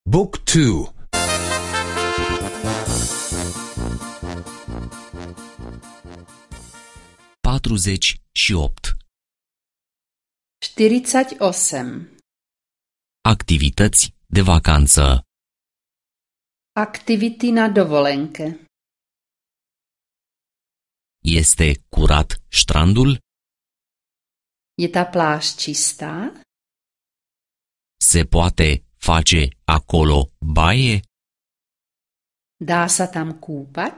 Book 2. 48. 48. Activități de vacanță. Aktivity na dovolenke. Este curat strandul? Je ta pláž čistá? Se poate face acolo baie? Dá sa tam kúpať?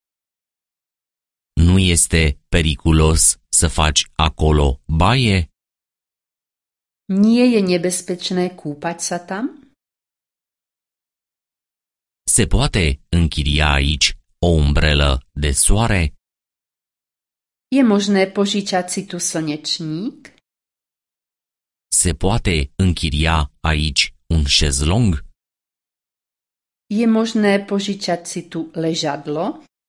Nu este periculos să faci acolo baie? Nie je nebezpečné kúpať sa tam? Se poate închiria aici o umbrelă de soare? Je možné požičať si tu slnečník? Se poate închiria aici un șezlong? Je možné požičať si tu ležadlo?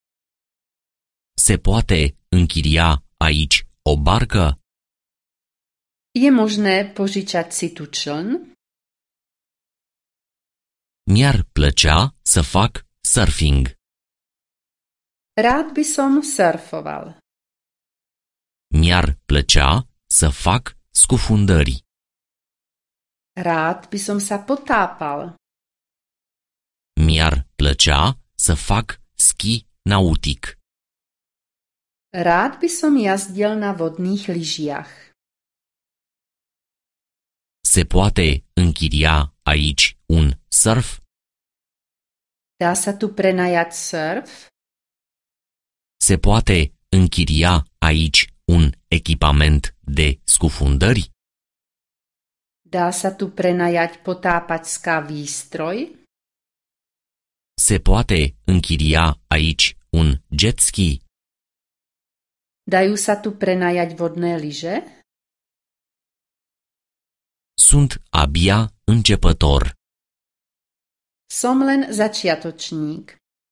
Se poate închiria aici o barcă? Je možné požičať si tu čln? Mi-ar plăcea să fac surfing. Rád by som surfoval. Mi-ar plăcea să fac scufundări. Rád by som sa potápal. Mi-ar plăcea să fac ski nautic. Rád by som jazdil na vodných lyžiach. Se poate închiria aici un surf? Dá sa tu prenajať surf? Se poate închiria aici un echipament de scufundări? Dá sa tu prenajať potápačská výstroj? Se poate închiria aici un jet ski? Dajú sa tu prenajať vodné lyže? Sunt abia începător. Som len začiatočník.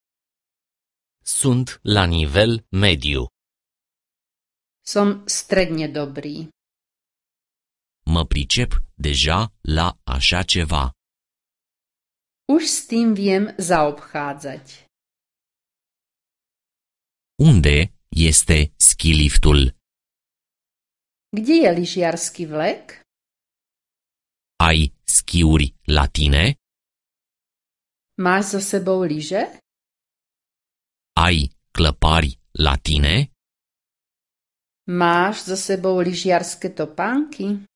Sunt la nivel mediu. Som stredne dobrý. Mă pricep deja la așa ceva. Už s tým viem zaobchádzať. Unde este skiliftul? Kde je lyžiarsky vlek? Ai schiuri la tine? Máš so sebou lyže? Ai clăpari la tine? Máš so sebou lyžiarske topánky?